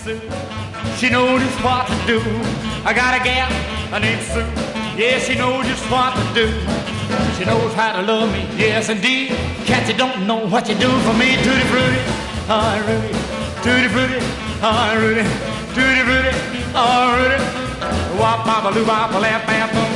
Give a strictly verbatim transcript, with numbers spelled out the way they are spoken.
Sue. She knows just what to do. I got a gal, her name's Sue. Yeah, she knows just what to do. She knows how to love me, yes indeed. Cats, you don't know what you do for me. Tutti frutti, hi Rudy. Tutti frutti, hi Rudy. Tutti frutti, hi Rudy. Wop, bop, a loo, bop, a lap, bam, boom.